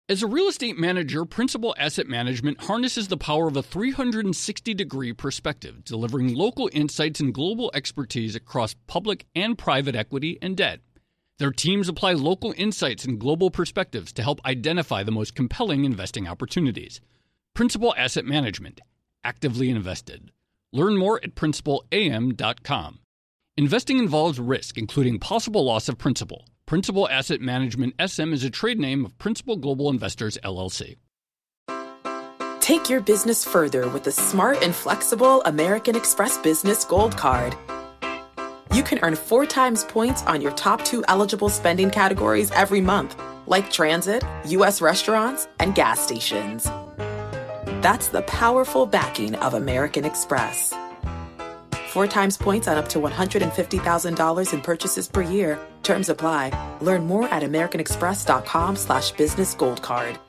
As a real estate manager, Principal Asset Management harnesses the power of a 360-degree perspective, delivering local insights and global expertise across public and private equity and debt. Their teams apply local insights and global perspectives to help identify the most compelling investing opportunities. Principal Asset Management. Actively invested. Learn more at principalam.com. Investing involves risk, including possible loss of principal. Principal Asset Management SM is a trade name of Principal Global Investors, LLC. Take your business further with the smart and flexible American Express Business Gold Card. You can earn 4 times points on your top 2 eligible spending categories every month, like transit, U.S. restaurants, and gas stations. That's the powerful backing of American Express. 4 times points on up to $150,000 in purchases per year. Terms apply. Learn more at americanexpress.com/businessgoldcard.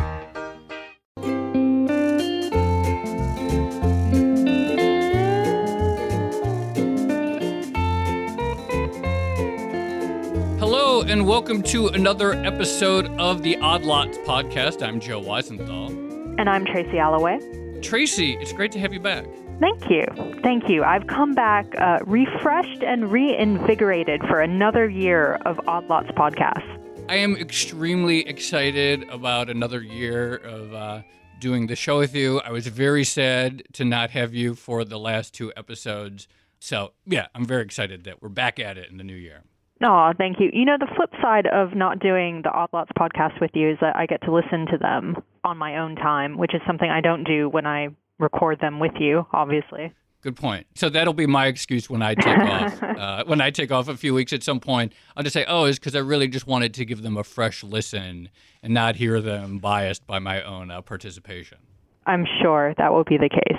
Hello, and welcome to another episode of the Odd Lots podcast. I'm Joe Weisenthal. And I'm Tracy Alloway. Tracy, it's great to have you back. Thank you. Thank you. I've come back refreshed and reinvigorated for another year of Odd Lots podcast. I am extremely excited about another year of doing the show with you. I was very sad to not have you for the last 2 episodes. So, yeah, I'm very excited that we're back at it in the new year. Oh, thank you. You know, the flip side of not doing the Odd Lots podcast with you is that I get to listen to them on my own time, which is something I don't do when I record them with you, obviously. Good point. So that'll be my excuse when I take off. When I take off a few weeks at some point, I'll just say, it's because I really just wanted to give them a fresh listen and not hear them biased by my own participation. I'm sure that will be the case.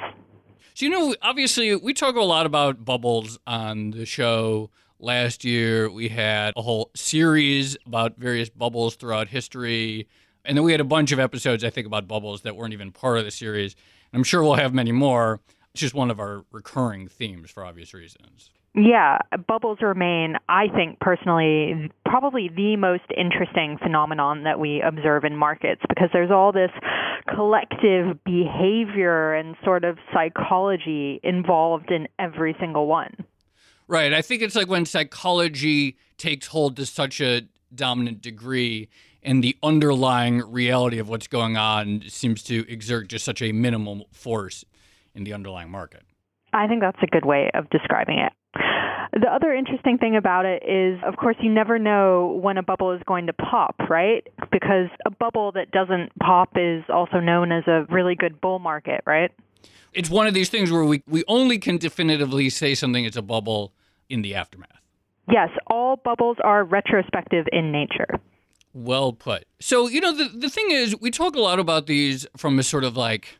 So, obviously, we talk a lot about bubbles on the show. Last year, we had a whole series about various bubbles throughout history. And then we had a bunch of episodes, I think, about bubbles that weren't even part of the series. And I'm sure we'll have many more. It's just one of our recurring themes for obvious reasons. Yeah, bubbles remain, I think, personally, probably the most interesting phenomenon that we observe in markets because there's all this collective behavior and sort of psychology involved in every single one. Right. I think it's like when psychology takes hold to such a dominant degree and the underlying reality of what's going on seems to exert just such a minimal force in the underlying market. I think that's a good way of describing it. The other interesting thing about it is, of course, you never know when a bubble is going to pop, right? Because a bubble that doesn't pop is also known as a really good bull market, right? It's one of these things where we only can definitively say something is a bubble in the aftermath. Yes, all bubbles are retrospective in nature. Well put. So, the thing is, we talk a lot about these from a sort of like,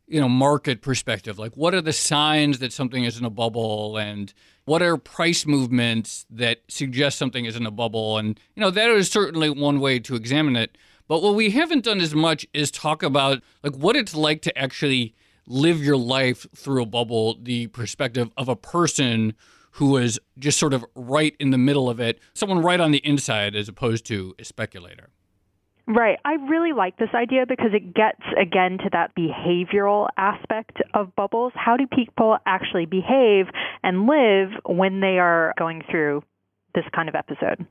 market perspective. Like, what are the signs that something is in a bubble? And what are price movements that suggest something is in a bubble? And, that is certainly one way to examine it. But what we haven't done as much is talk about, like, what it's like to actually live your life through a bubble, the perspective of a person who is just sort of right in the middle of it, someone right on the inside as opposed to a speculator. Right. I really like this idea because it gets, again, to that behavioral aspect of bubbles. How do people actually behave and live when they are going through this kind of episode?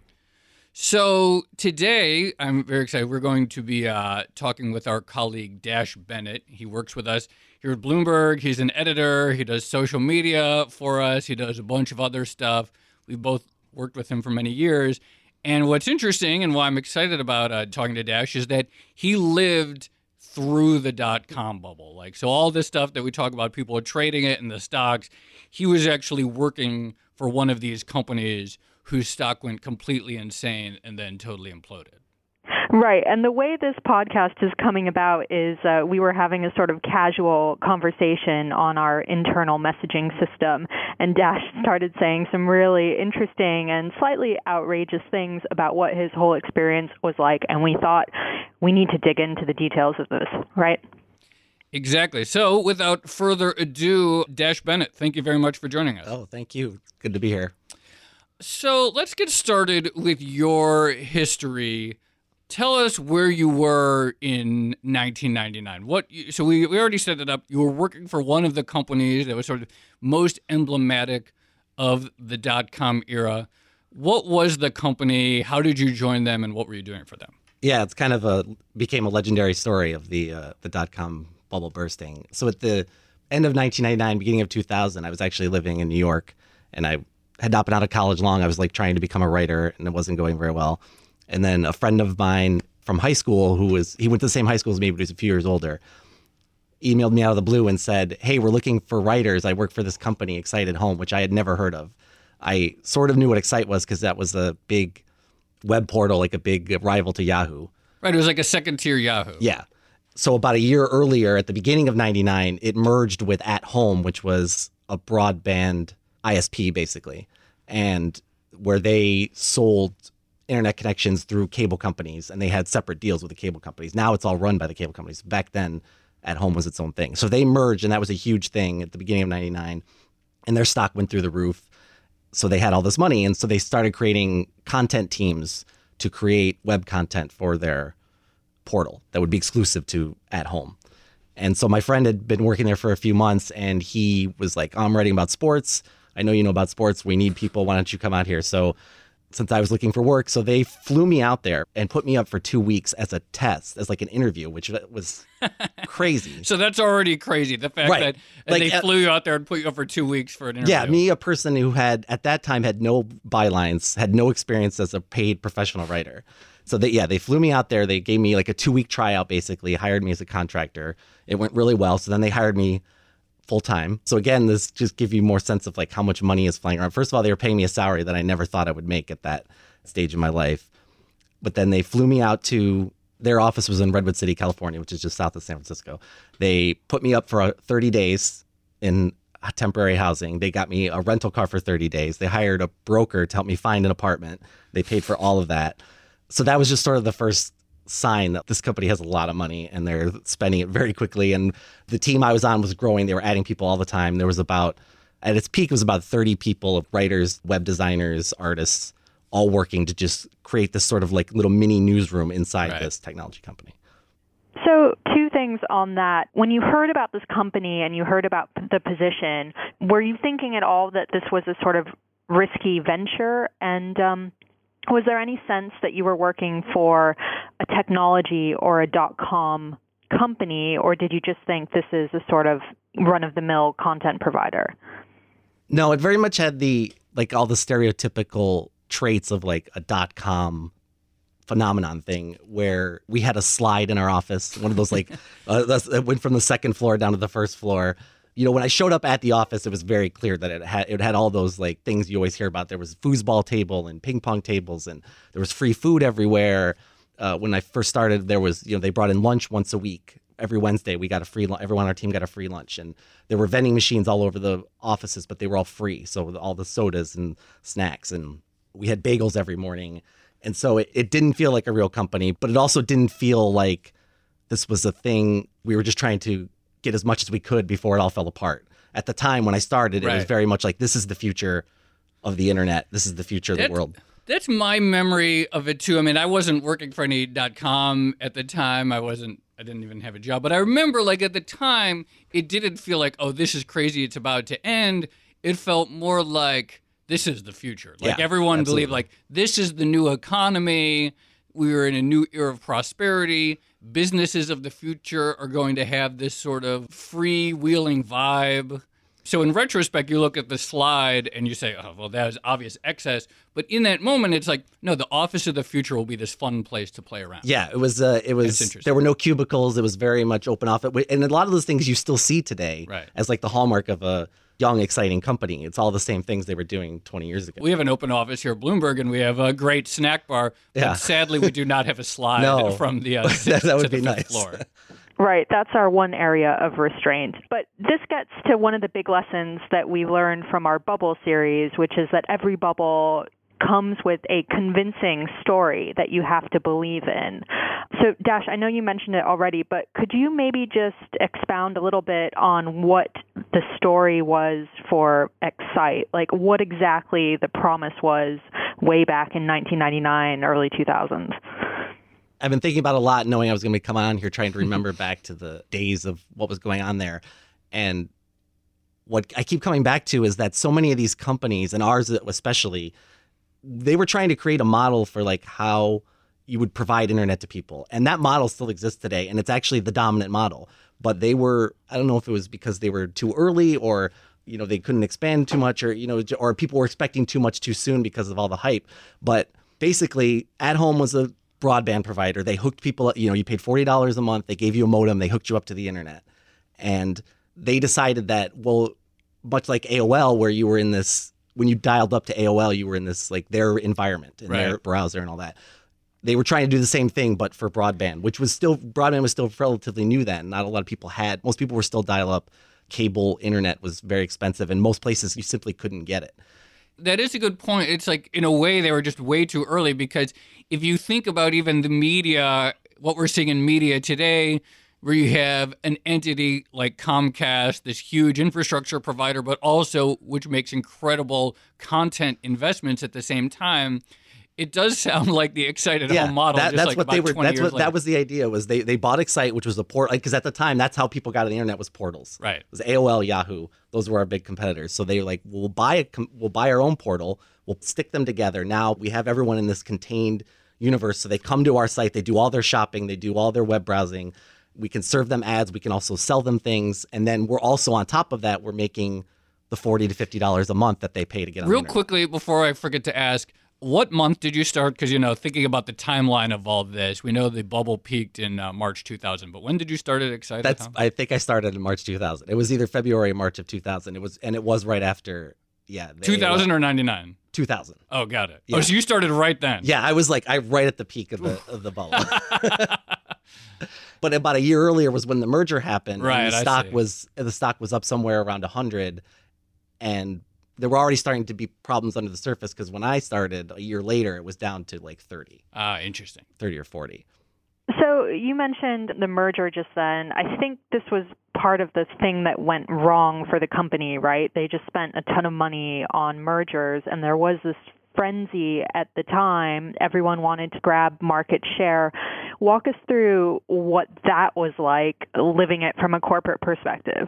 So today, I'm very excited. We're going to be talking with our colleague, Dash Bennett. He works with us here at Bloomberg. He's an editor. He does social media for us. He does a bunch of other stuff. We've both worked with him for many years. And what's interesting and why I'm excited about talking to Dash is that he lived through the dot-com bubble. So all this stuff that we talk about, people are trading it in the stocks, he was actually working for one of these companies whose stock went completely insane and then totally imploded. Right. And the way this podcast is coming about is we were having a sort of casual conversation on our internal messaging system, and Dash started saying some really interesting and slightly outrageous things about what his whole experience was like, and we thought we need to dig into the details of this, right? Exactly. So without further ado, Dash Bennett, thank you very much for joining us. Oh, thank you. Good to be here. So let's get started with your history. Tell us where you were in 1999. So we already set it up. You were working for one of the companies that was sort of most emblematic of the dot-com era. What was the company? How did you join them, and what were you doing for them? Yeah, it's kind of became a legendary story of the dot-com bubble bursting. So at the end of 1999, beginning of 2000, I was actually living in New York, and I had not been out of college long. I was like trying to become a writer, and it wasn't going very well. And then a friend of mine from high school he went to the same high school as me, but he was a few years older, emailed me out of the blue and said, "Hey, we're looking for writers. I work for this company, Excite at Home," which I had never heard of. I sort of knew what Excite was because that was a big web portal, like a big rival to Yahoo. Right, it was like a second-tier Yahoo. Yeah. So about a year earlier, at the beginning of 99, it merged with At Home, which was a broadband ISP, basically, and where they sold internet connections through cable companies, and they had separate deals with the cable companies. Now it's all run by the cable companies. Back then, At Home was its own thing. So they merged, and that was a huge thing at the beginning of 99, and their stock went through the roof. So they had all this money, and so they started creating content teams to create web content for their portal that would be exclusive to At Home. And so my friend had been working there for a few months, and he was like, "I'm writing about sports. I know you know about sports. We need people. Why don't you come out here?" So since I was looking for work, so they flew me out there and put me up for 2 weeks as a test, as like an interview, which was crazy. So that's already crazy. The fact that they flew you out there and put you up for 2 weeks for an interview. Yeah, me, a person who had, at that time, had no bylines, had no experience as a paid professional writer. So they flew me out there. They gave me like a 2-week tryout, basically, hired me as a contractor. It went really well. So then they hired me full time. So again, this just gives you more sense of like how much money is flying around. First of all, they were paying me a salary that I never thought I would make at that stage in my life. But then they flew me out to, their office was in Redwood City, California, which is just south of San Francisco. They put me up for 30 days in temporary housing. They got me a rental car for 30 days. They hired a broker to help me find an apartment. They paid for all of that. So that was just sort of the first sign that this company has a lot of money and they're spending it very quickly. And the team I was on was growing. They were adding people all the time. There was about, at its peak, it was about 30 people of writers, web designers, artists, all working to just create this sort of like little mini newsroom inside this technology company. So 2 things on that. When you heard about this company and you heard about the position, were you thinking at all that this was a sort of risky venture? And was there any sense that you were working for a technology or a .com company, or did you just think this is a sort of run-of-the-mill content provider? No, it very much had all the stereotypical traits of like a .com phenomenon thing, where we had a slide in our office, one of those like that went from the second floor down to the first floor. You know, when I showed up at the office, it was very clear that it had all those like things you always hear about. There was a foosball table and ping pong tables, and there was free food everywhere. When I first started, there was, they brought in lunch once a week. Every Wednesday, we got a free lunch. Everyone on our team got a free lunch, and there were vending machines all over the offices, but they were all free. So all the sodas and snacks, and we had bagels every morning. And so it didn't feel like a real company, but it also didn't feel like this was a thing. We were just trying to get as much as we could before it all fell apart. At the time when I started, it was very much like, this is the future of the internet. This is the future of the world. That's my memory of it too. I mean, I wasn't working for any .com at the time. I didn't even have a job, but I remember like at the time, it didn't feel like, oh, this is crazy, it's about to end. It felt more like, this is the future. Like everyone believed like, this is the new economy. We were in a new era of prosperity. Businesses of the future are going to have this sort of freewheeling vibe. So in retrospect, you look at the slide and you say, oh, well, that was obvious excess. But in that moment, it's like, no, the office of the future will be this fun place to play around. Yeah, it was, there were no cubicles. It was very much open office. And a lot of those things you still see today as like the hallmark of a young, exciting company. It's all the same things they were doing 20 years ago. We have an open office here at Bloomberg, and we have a great snack bar. But sadly, we do not have a slide from the that would be nice. Floor. Right. That's our one area of restraint. But this gets to one of the big lessons that we learned from our bubble series, which is that every bubble comes with a convincing story that you have to believe in. So, Dash, I know you mentioned it already, but could you maybe just expound a little bit on what the story was for Excite? Like what exactly the promise was way back in 1999, early 2000s? I've been thinking about it a lot, knowing I was going to come on here trying to remember back to the days of what was going on there. And what I keep coming back to is that so many of these companies, and ours especially, they were trying to create a model for like how you would provide internet to people. And that model still exists today. And it's actually the dominant model. But they were, I don't know if it was because they were too early or, you know, they couldn't expand too much or, you know, or people were expecting too much too soon because of all the hype. But basically, At Home was a broadband provider. They hooked people, you know, you paid $40 a month. They gave you a modem. They hooked you up to the internet. And they decided that, well, much like AOL, where you were in this, when you dialed up to AOL, you were in this, like their environment and their browser and all that. They were trying to do the same thing, but for broadband, which was still, broadband was still relatively new then. Not a lot of people had, most people were still dial up. Cable internet was very expensive, and most places you simply couldn't get it. That is a good point. It's like, in a way, they were just way too early, because if you think about even the media, what we're seeing in media today, where you have an entity like Comcast, this huge infrastructure provider, but also which makes incredible content investments at the same time, it does sound like the Excite at Home model. That's like what they were. That's what later. That was the idea. Was they bought Excite, which was a port, because at the time that's how people got on the internet was portals. Right. It was AOL, Yahoo. Those were our big competitors. So they were like, we'll buy our own portal. We'll stick them together. Now we have everyone in this contained universe. So they come to our site. They do all their shopping. They do all their web browsing. We can serve them ads. We can also sell them things. And then we're also, on top of that, we're making the $40 to $50 a month that they pay to get on the internet. Real quickly, before I forget to ask, what month did you start? Because, you know, thinking about the timeline of all this, we know the bubble peaked in March 2000. But when did you start at Excite at Home? I think I started in March 2000. It was either February or March of 2000. It was right after, 2000 or 99? 2000. Oh, got it. Yeah. Oh, so you started right then. Yeah, I was like, right at the peak of the bubble. But about a year earlier was when the merger happened. Right, and the stock was up somewhere around 100, and there were already starting to be problems under the surface, because when I started a year later, it was down to like 30. Ah, interesting. 30 or 40. So you mentioned the merger just then. I think this was part of the thing that went wrong for the company, right? They just spent a ton of money on mergers, and there was this frenzy at the time. Everyone wanted to grab market share. Walk us through what that was like, living it from a corporate perspective.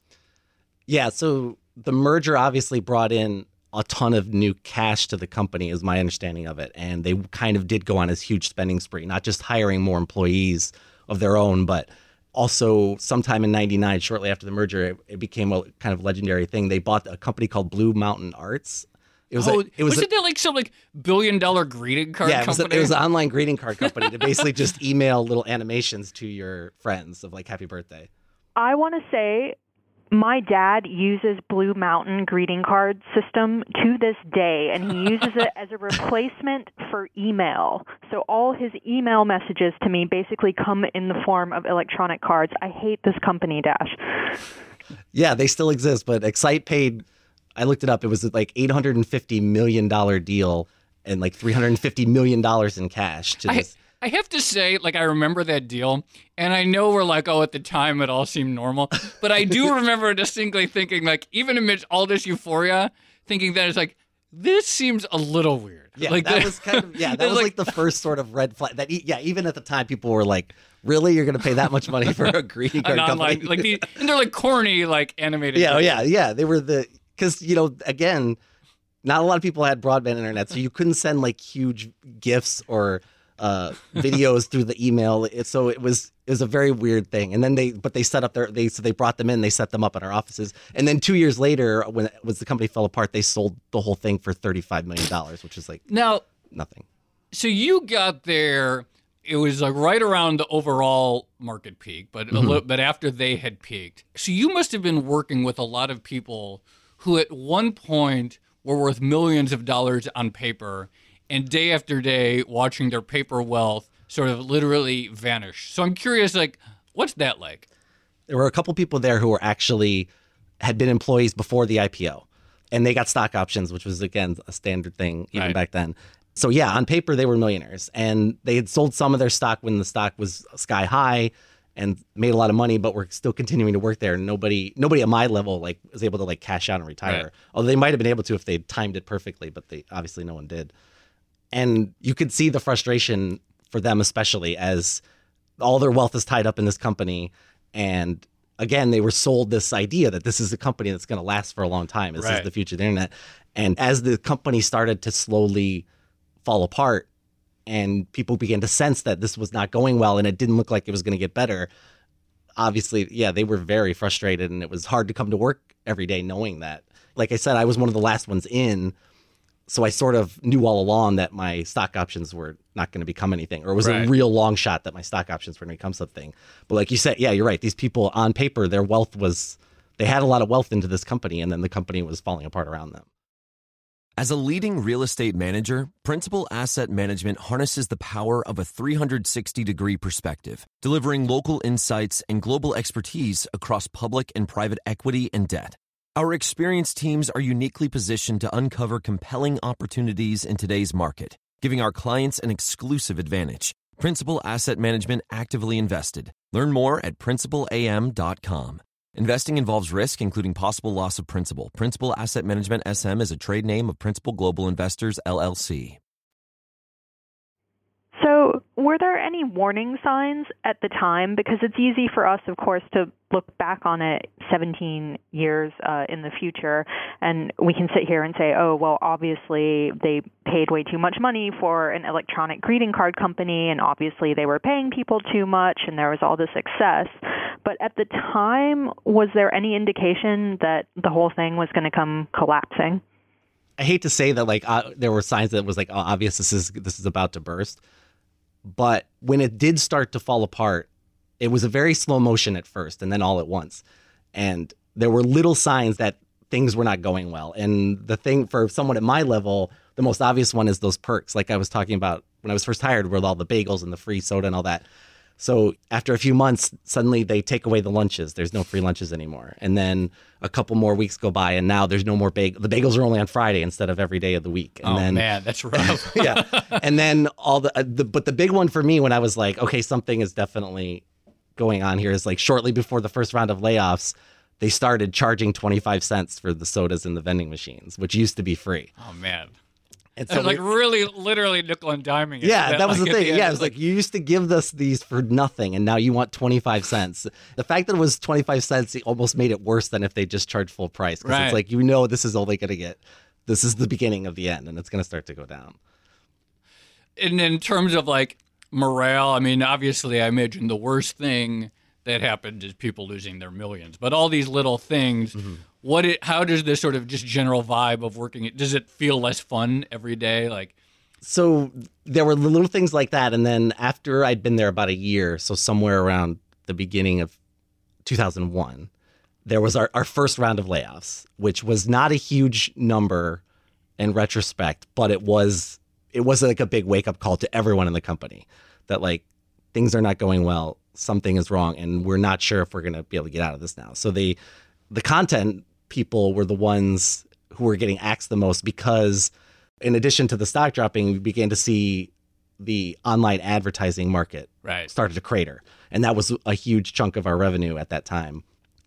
Yeah, so the merger obviously brought in a ton of new cash to the company, is my understanding of it. And they kind of did go on this huge spending spree, not just hiring more employees of their own, but also sometime in 99, shortly after the merger, it became a kind of legendary thing. They bought a company called Blue Mountain Arts. Wasn't that like some like $1 billion greeting card company? It was an online greeting card company to basically just email little animations to your friends of like happy birthday. I want to say my dad uses Blue Mountain greeting card system to this day, and he uses it as a replacement for email. So all his email messages to me basically come in the form of electronic cards. I hate this company, Dash. Yeah, they still exist, but Excite paid, I looked it up, it was like $850 million deal and like $350 million in cash to this. I have to say, like, I remember that deal, and I know we're like, oh, at the time it all seemed normal, but I do remember distinctly thinking, like, even amidst all this euphoria, thinking that it's like, this seems a little weird. Yeah, like, that was kind of, that was like the first sort of red flag. That, even at the time, people were like, really? You're going to pay that much money for a greeting card company? And they're like corny, like animated. Yeah. They were because, again, not a lot of people had broadband internet, so you couldn't send like huge GIFs or videos through the email. So it was a very weird thing. And then they set up they brought them in, they set them up at our offices. And then 2 years later, when the company fell apart, they sold the whole thing for $35 million, which is like nothing. So you got there, it was like right around the overall market peak, but but after they had peaked. So you must have been working with a lot of people who at one point were worth millions of dollars on paper, and day after day watching their paper wealth sort of literally vanish. So I'm curious, like, what's that like? There were a couple people there who were actually had been employees before the IPO, and they got stock options, which was, again, a standard thing even back then. So yeah, on paper, they were millionaires, and they had sold some of their stock when the stock was sky high and made a lot of money, but were still continuing to work there. And nobody at my level like was able to like cash out and retire. Right. Although they might have been able to if they timed it perfectly, but obviously no one did. And you could see the frustration for them, especially as all their wealth is tied up in this company. And again, they were sold this idea that this is a company that's going to last for a long time. This is the future of the internet. And as the company started to slowly fall apart and people began to sense that this was not going well and it didn't look like it was going to get better, obviously, they were very frustrated, and it was hard to come to work every day knowing that. Like I said, I was one of the last ones in, so I sort of knew all along that my stock options were not going to become anything, or it was a real long shot that my stock options were going to become something. But like you said, you're right. These people on paper, their wealth they had a lot of wealth into this company, and then the company was falling apart around them. As a leading real estate manager, Principal Asset Management harnesses the power of a 360-degree perspective, delivering local insights and global expertise across public and private equity and debt. Our experienced teams are uniquely positioned to uncover compelling opportunities in today's market, giving our clients an exclusive advantage. Principal Asset Management actively invested. Learn more at principalam.com. Investing involves risk, including possible loss of principal. Principal Asset Management SM is a trade name of Principal Global Investors, LLC. So were there any warning signs at the time? Because it's easy for us, of course, to look back on it 17 years in the future, and we can sit here and say, oh, well, obviously they paid way too much money for an electronic greeting card company, and obviously they were paying people too much, and there was all this excess. But at the time, was there any indication that the whole thing was going to come collapsing? I hate to say that there were signs that it was like, oh, obvious this is about to burst. But when it did start to fall apart, it was a very slow motion at first and then all at once. And there were little signs that things were not going well. And the thing for someone at my level, the most obvious one is those perks, like I was talking about when I was first hired, with all the bagels and the free soda and all that. So after a few months, suddenly they take away the lunches. There's no free lunches anymore. And then a couple more weeks go by, and now there's no more The bagels are only on Friday instead of every day of the week. And man, that's rough. Yeah. And then but the big one for me when I was like, okay, something is definitely going on here is like shortly before the first round of layoffs, they started charging 25 cents for the sodas in the vending machines, which used to be free. Oh, man. And so really, literally nickel and diming it. Yeah, that was the thing. Yeah, it was like you used to give us these for nothing, and now you want 25 cents. The fact that it was 25 cents almost made it worse than if they just charged full price. Because it's like, this is only going to get, this is the beginning of the end, and it's going to start to go down. And in terms of like morale, I mean, obviously, I imagine the worst thing that happened is people losing their millions. But all these little things, how does this sort of just general vibe of working, does it feel less fun every day? So there were little things like that. And then after I'd been there about a year, so somewhere around the beginning of 2001, there was our first round of layoffs, which was not a huge number in retrospect, but it was like a big wake up call to everyone in the company that like things are not going well. Something is wrong, and we're not sure if we're going to be able to get out of this now. So the content people were the ones who were getting axed the most because in addition to the stock dropping, we began to see the online advertising market started to crater. And that was a huge chunk of our revenue at that time.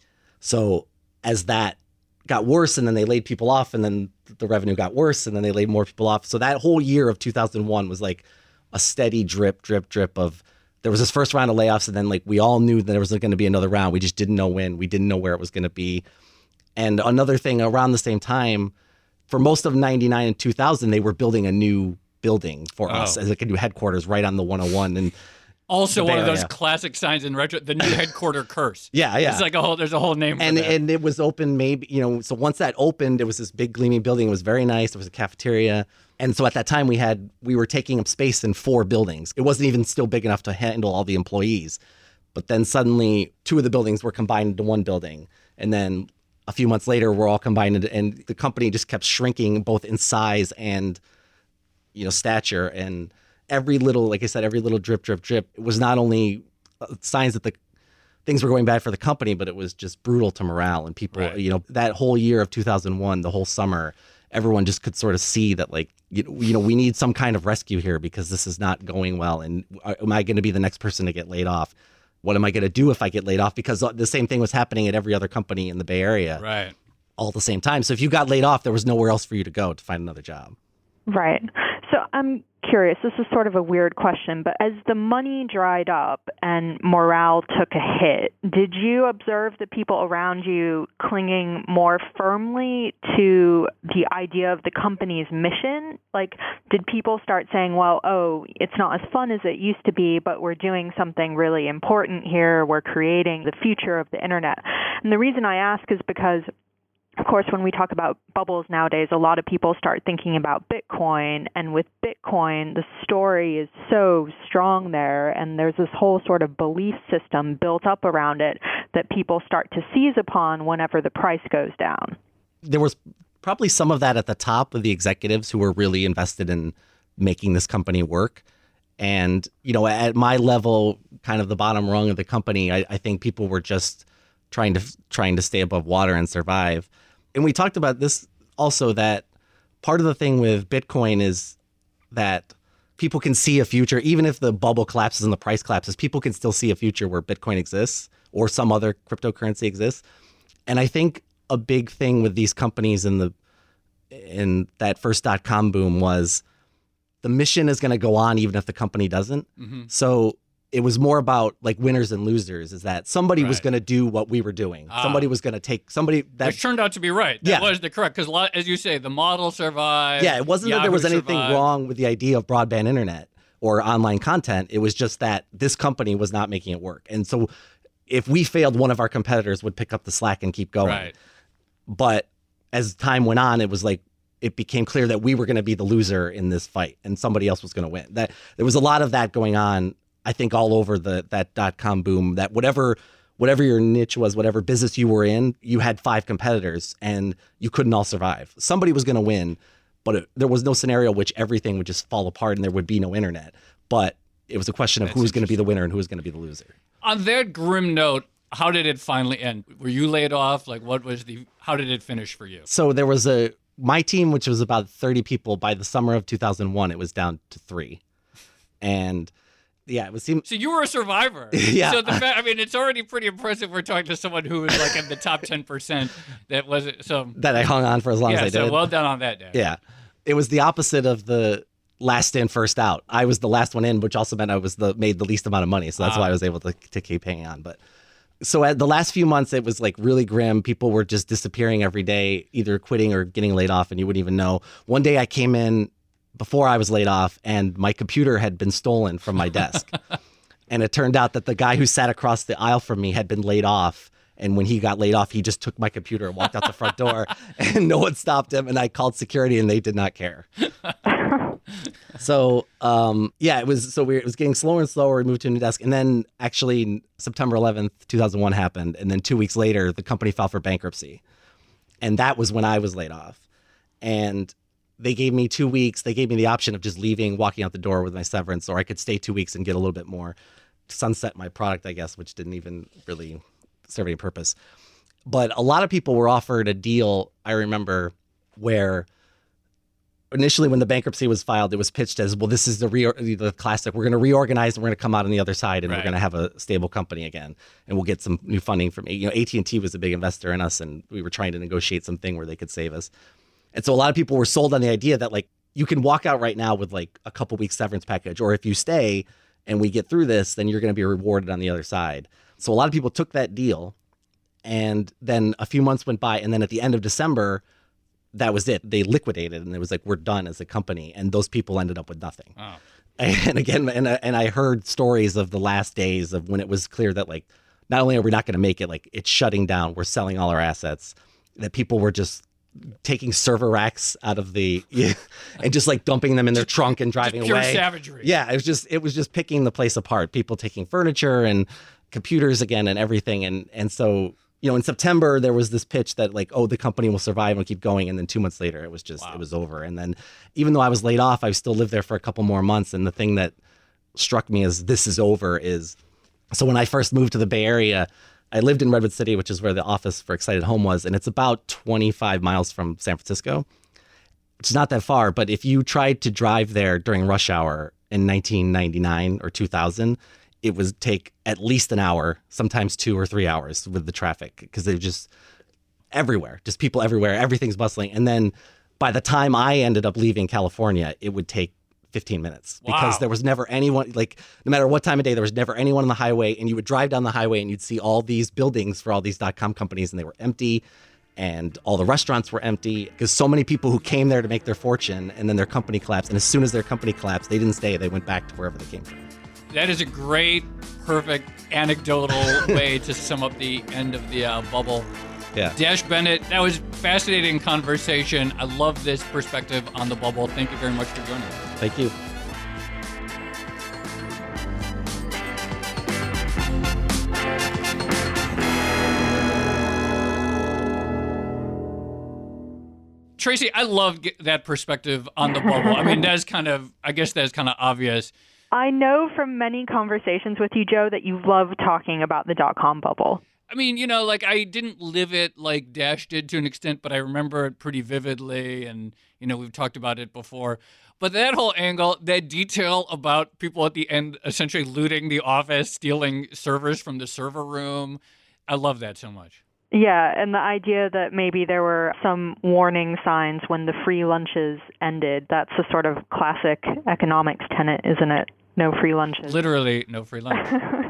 So as that got worse and then they laid people off and then the revenue got worse and then they laid more people off. So that whole year of 2001 was like a steady drip of, there was this first round of layoffs, and then like we all knew that there was going to be another round. We just didn't know when. We didn't know where it was going to be. And another thing, around the same time, for most of 99 and 2000, they were building a new building for us as like a new headquarters right on the 101. And also one of those classic signs in retro, the new headquarter curse. Yeah. It's like there's a whole name for that. And it was open maybe, so once that opened, it was this big gleaming building. It was very nice. There was a cafeteria. And so at that time we were taking up space in 4 buildings. It wasn't even still big enough to handle all the employees. But then suddenly 2 of the buildings were combined into 1 building. And then a few months later, we're all combined and the company just kept shrinking both in size and, stature. And every little, like I said, every little drip was not only signs that the things were going bad for the company, but it was just brutal to morale and people, that whole year of 2001, the whole summer, everyone just could sort of see that like, we need some kind of rescue here because this is not going well. And am I going to be the next person to get laid off? What am I going to do if I get laid off? Because the same thing was happening at every other company in the Bay Area all at the same time. So if you got laid off, there was nowhere else for you to go to find another job. Right. So I'm curious, this is sort of a weird question, but as the money dried up and morale took a hit, did you observe the people around you clinging more firmly to the idea of the company's mission? Like, did people start saying, well, it's not as fun as it used to be, but we're doing something really important here. We're creating the future of the internet. And the reason I ask is because, of course, when we talk about bubbles nowadays, a lot of people start thinking about Bitcoin. And with Bitcoin, the story is so strong there. And there's this whole sort of belief system built up around it that people start to seize upon whenever the price goes down. There was probably some of that at the top of the executives who were really invested in making this company work. And, at my level, kind of the bottom rung of the company, I think people were just trying to stay above water and survive. And we talked about this also, that part of the thing with Bitcoin is that people can see a future, even if the bubble collapses and the price collapses, people can still see a future where Bitcoin exists or some other cryptocurrency exists. And I think a big thing with these companies in that first .com boom was the mission is going to go on even if the company doesn't. Mm-hmm. So it was more about like winners and losers, is that somebody was going to do what we were doing. Somebody was going to take somebody that... Which turned out to be right. That was the correct, because as you say, the model survived. Yeah, it wasn't that there was anything wrong with the idea of broadband internet or online content. It was just that this company was not making it work. And so if we failed, one of our competitors would pick up the slack and keep going. Right. But as time went on, it was like, it became clear that we were going to be the loser in this fight and somebody else was going to win. That there was a lot of that going on, I think, all over that .com boom, that whatever your niche was, whatever business you were in, you had 5 competitors and you couldn't all survive. Somebody was going to win, but there was no scenario in which everything would just fall apart and there would be no internet. But it was a question of who was going to be the winner and who was going to be the loser. On that grim note, how did it finally end? Were you laid off? Like, how did it finish for you? So there was my team, which was about 30 people, by the summer of 2001, it was down to 3. And yeah, it was. So you were a survivor. Yeah. So it's already pretty impressive. We're talking to someone who was like in the top 10%. That I hung on for as long as I did. So well done on that day. Yeah, it was the opposite of the last in, first out. I was the last one in, which also meant I was made the least amount of money. So that's why I was able to keep hanging on. But so at the last few months, it was like really grim. People were just disappearing every day, either quitting or getting laid off, and you wouldn't even know. One day I came in before I was laid off, and my computer had been stolen from my desk. And it turned out that the guy who sat across the aisle from me had been laid off. And when he got laid off, he just took my computer and walked out the front door, and no one stopped him. And I called security, and they did not care. So, it was so weird. It was getting slower and slower. We moved to a new desk. And then actually September 11th, 2001 happened. And then 2 weeks later, the company filed for bankruptcy. And that was when I was laid off. And they gave me 2 weeks. They gave me the option of just leaving, walking out the door with my severance, or I could stay 2 weeks and get a little bit more, sunset my product, I guess, which didn't even really serve any purpose. But a lot of people were offered a deal, I remember, where initially when the bankruptcy was filed, it was pitched as, well, this is the classic. We're going to reorganize and we're going to come out on the other side and we're going to have a stable company again. And we'll get some new funding from, AT&T was a big investor in us, and we were trying to negotiate something where they could save us. And so a lot of people were sold on the idea that, like, you can walk out right now with like a couple weeks severance package, or if you stay and we get through this, then you're going to be rewarded on the other side. So a lot of people took that deal, and then a few months went by, and then at the end of December, that was it. They liquidated, and it was like, we're done as a company. And those people ended up with nothing. Oh. And again, and I heard stories of the last days of when it was clear that, like, not only are we not going to make it, like, it's shutting down, we're selling all our assets, that people were just taking server racks out of and just like dumping them in their trunk and driving pure away. Savagery. Yeah, it was just picking the place apart. People taking furniture and computers again and everything. And so, in September there was this pitch that, like, oh, the company will survive and keep going. And then 2 months later, it was just, It was over. And then even though I was laid off, I still lived there for a couple more months. And the thing that struck me as this is over is, so when I first moved to the Bay Area, I lived in Redwood City, which is where the office for Excited Home was, and it's about 25 miles from San Francisco, which is not that far. But if you tried to drive there during rush hour in 1999 or 2000, it would take at least an hour, sometimes 2 or 3 hours with the traffic, because they're just everywhere, just people everywhere. Everything's bustling. And then by the time I ended up leaving California, it would take 15 minutes Wow. because there was never anyone, like, no matter what time of day, there was never anyone on the highway. And you would drive down the highway and you'd see all these buildings for all these .com companies, and they were empty. And all the restaurants were empty because so many people who came there to make their fortune, and then their company collapsed. And as soon as their company collapsed, they didn't stay. They went back to wherever they came from. That is a great, perfect anecdotal way to sum up the end of the bubble. Yeah. Dash Bennett, that was fascinating conversation. I love this perspective on the bubble. Thank you very much for joining us. Thank you. Tracy, I love that perspective on the bubble. I mean, I guess that's kind of obvious. I know from many conversations with you, Joe, that you love talking about the .com bubble. I mean, like I didn't live it like Dash did to an extent, but I remember it pretty vividly. And, we've talked about it before. But that whole angle, that detail about people at the end essentially looting the office, stealing servers from the server room, I love that so much. Yeah, and the idea that maybe there were some warning signs when the free lunches ended, that's a sort of classic economics tenet, isn't it? No free lunches. Literally, no free lunch.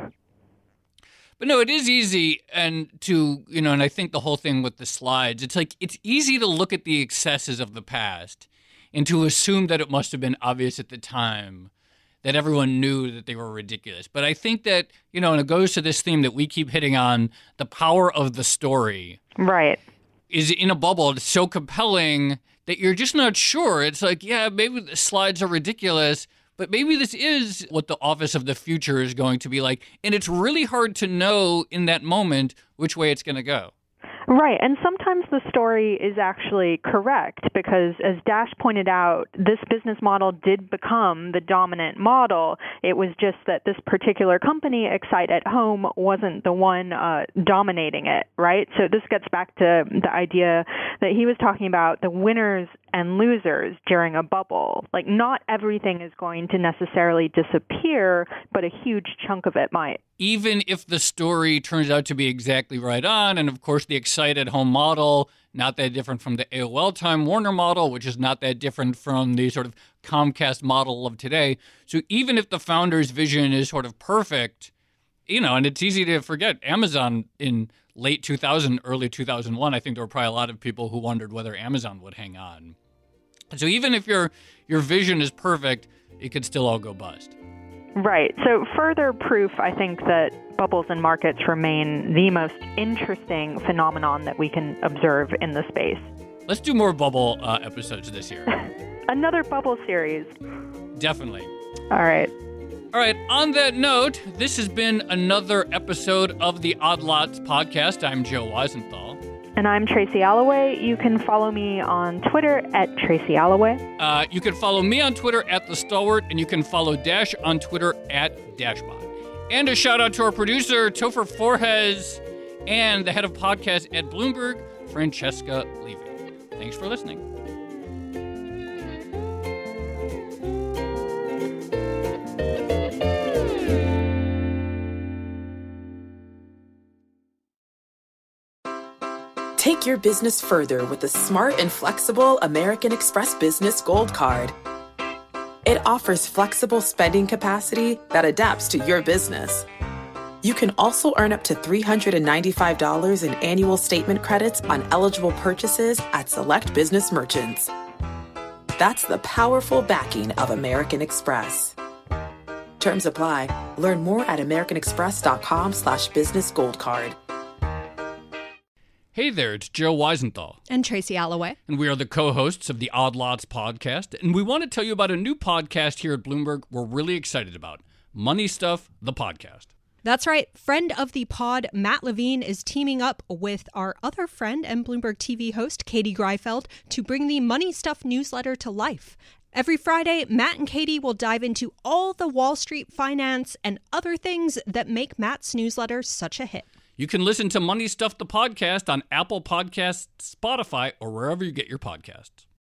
But no, it is easy, and and I think the whole thing with the slides, it's easy to look at the excesses of the past and to assume that it must have been obvious at the time, that everyone knew that they were ridiculous. But I think that, and it goes to this theme that we keep hitting on, the power of the story. Right. Is in a bubble. It's so compelling that you're just not sure. It's like, yeah, maybe the slides are ridiculous, but maybe this is what the office of the future is going to be like. And it's really hard to know in that moment which way it's going to go. Right, and sometimes the story is actually correct because, as Dash pointed out, this business model did become the dominant model. It was just that this particular company, Excite at Home, wasn't the one dominating it, right? So this gets back to the idea that he was talking about, the winners and losers during a bubble. Like, not everything is going to necessarily disappear, but a huge chunk of it might. Even if the story turns out to be exactly right on, and of course the Excite at Home model, not that different from the AOL Time Warner model, which is not that different from the sort of Comcast model of today. So even if the founder's vision is sort of perfect, and it's easy to forget, Amazon in late 2000, early 2001, I think there were probably a lot of people who wondered whether Amazon would hang on. So even if your vision is perfect, it could still all go bust. Right. So further proof, I think, that bubbles and markets remain the most interesting phenomenon that we can observe in the space. Let's do more bubble episodes this year. Another bubble series. Definitely. All right. All right. On that note, this has been another episode of the Odd Lots podcast. I'm Joe Weisenthal. And I'm Tracy Alloway. You can follow me on Twitter at Tracy Alloway. You can follow me on Twitter at The Stalwart, and you can follow Dash on Twitter at Dashbot. And a shout out to our producer, Topher Forges, and the head of podcast at Bloomberg, Francesca Levy. Thanks for listening. Take your business further with the smart and flexible American Express Business Gold Card. It offers flexible spending capacity that adapts to your business. You can also earn up to $395 in annual statement credits on eligible purchases at select business merchants. That's the powerful backing of American Express. Terms apply. Learn more at americanexpress.com/business gold card. Hey there, it's Joe Weisenthal. And Tracy Alloway. And we are the co-hosts of the Odd Lots podcast. And we want to tell you about a new podcast here at Bloomberg we're really excited about. Money Stuff, the podcast. That's right. Friend of the pod, Matt Levine, is teaming up with our other friend and Bloomberg TV host, Katie Greifeld, to bring the Money Stuff newsletter to life. Every Friday, Matt and Katie will dive into all the Wall Street finance and other things that make Matt's newsletter such a hit. You can listen to Money Stuff, the podcast on Apple Podcasts, Spotify, or wherever you get your podcasts.